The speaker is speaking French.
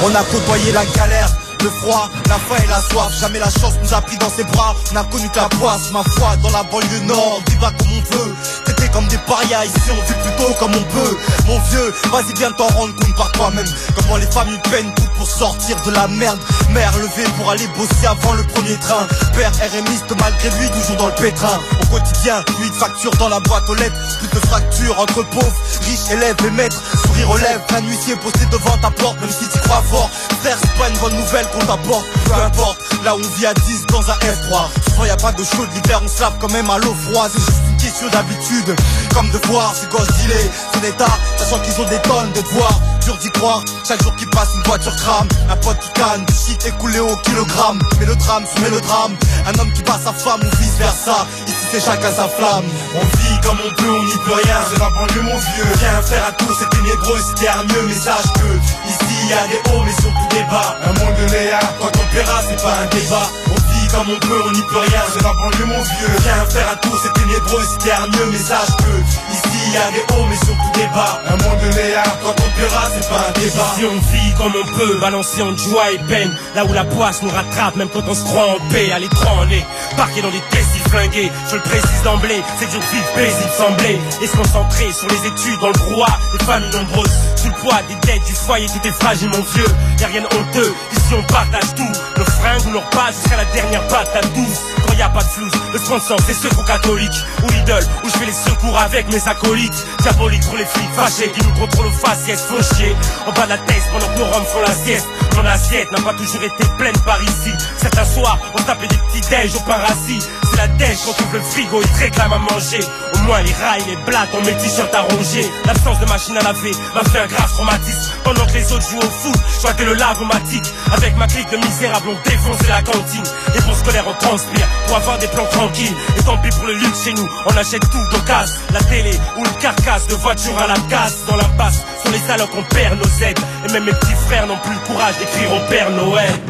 On a côtoyé la galère, le froid, la faim et la soif. Jamais la chance nous a pris dans ses bras. On a connu que la poisse, ma foi, dans la banlieue nord. On vit pas comme on veut, traité comme des parias. Ici on vit plutôt comme on peut. Mon vieux, vas-y viens t'en rendre compte par toi-même. Comment les familles peinent tout pour sortir de la merde. Mère levée pour aller bosser avant le premier train. Père RMiste malgré lui toujours dans le pétrin. Au quotidien, 8 factures dans la boîte aux lettres. Plus de fractures entre pauvres, riches, élèves et maîtres. Sourire aux lèvres, un huissier posté devant ta porte. Même si tu crois fort, frère c'est pas une bonne nouvelle qu'on t'apporte. Peu importe, là on vit à 10 dans un F3. Souvent y a pas de chaud, l'hiver on se lave quand même à l'eau froide. C'est juste une question d'habitude, comme de voir ces gosses dealer son état, sachant qu'ils ont des tonnes de devoirs. Dur d'y croire, chaque jour qui passe une voiture crame. Un pote qui canne, du shit écoulé au kilogramme. Mélodrame sur mélodrame, un homme qui bat sa femme ou vice versa. Ici c'est chacun sa flamme. On vit comme on peut, on n'y peut rien. C'est la banlieue mon vieux, rien faire à tout, c'est ténébreux, c'était mieux. Mais sache que ici y a des hauts mais surtout des bas. Un monde de Léa, quand on paiera c'est pas un débat. On vit comme on peut, on n'y peut rien. C'est la banlieue mon vieux, rien faire à tout, c'est ténébreux, c'était mieux. Mais sache que ici y a des hauts mais surtout des bas. Un monde de Léa, quand on paiera c'est pas un débat. Si on vit comme on peut, balancé en joie et peine, là où la poisse nous rattrape, même quand on se croit en paix. À l'écran on est parqué dans des testis flingués. Je le précise d'emblée, c'est dur de vivre paisible semblé. Et se concentrer sur les études dans le brouhaha. Des familles nombreuses, sous le poids des dettes du foyer, tout est fragile mon vieux. Y'a rien de honteux, ici on partage tout. Nos fringues ou leur base jusqu'à la dernière batte à 12. Quand y a pas de flouze, le sponsor c'est secours catholique. Ou Lidl, où je fais les secours avec mes acolytes. Diabolique pour les flics fâchés qui nous contrôlent aux faciès. Faut chier, en bas de la tête pendant que nos roms font la sieste. Mon assiette n'a pas toujours été pleine par ici. Certains soirs, on tapait des petits déj au paradis. C'est la dèche quand on ouvre le frigo, ils te réclament à manger. Au moins les rails, les blattes, on met le t-shirt à ronger. L'absence de machine à laver m'a fait un grave traumatisme. Pendant que les autres jouent au foot, je battais le lave-o-matique. Avec ma clique de misérables, on défonçait la cantine. Les bons scolaires, on transpire pour avoir des plans tranquilles. Et tant pis pour le luxe chez nous, on achète tout d'occasion. La télé ou une carcasse de voiture à la casse. Dans l'impasse, sur les salopes on perd nos aides. Et même mes petits frères n'ont plus le courage d'écrire au Père Noël.